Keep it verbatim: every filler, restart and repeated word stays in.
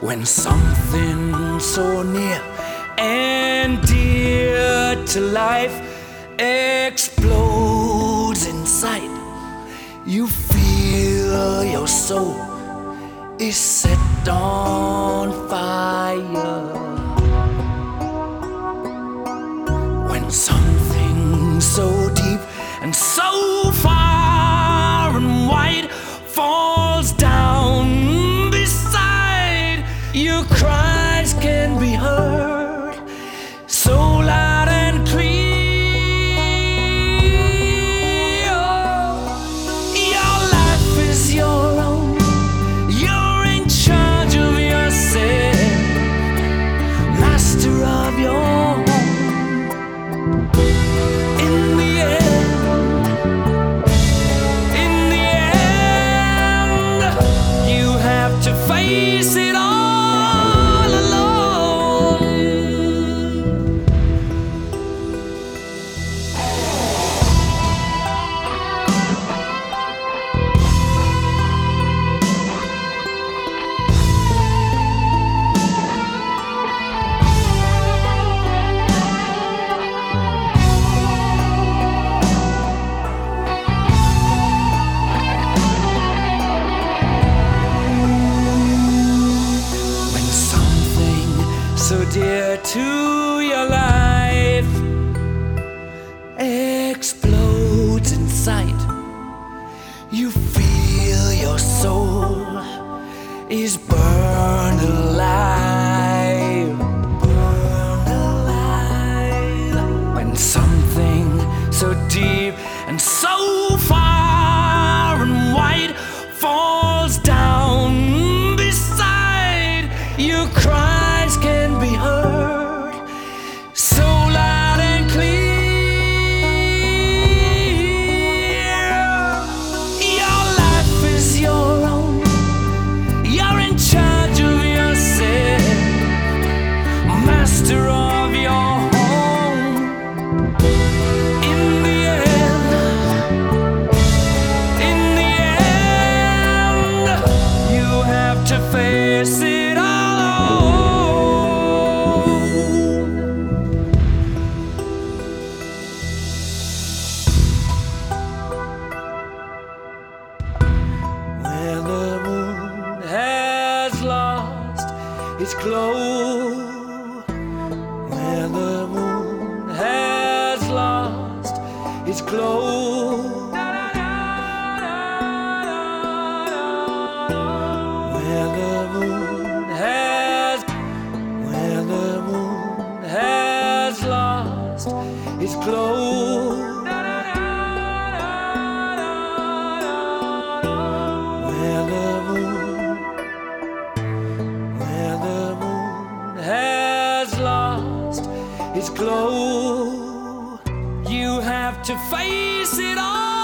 When something so near and dear to life explodes in sight, you feel your soul is set on fire. When something so deep and so far and wide falls down beside, your cries can be heard so loud and clear. Your life is your own, you're in charge of yourself, master of your home. In the end, in the end, you have to face it all. So dear to your life explodes in sight, you feel your soul is burned alive, burned alive. When something so deep and so far and wide falls down beside, you cry can be heard so loud and clear. Your life is your own, you're in charge of yourself, master of your home. In the end, in the end, you have to face it all. Its glow, where the moon has lost its glow, where the moon has, where the moon has lost its glow, where the moon has lost its glow, you have to face it all.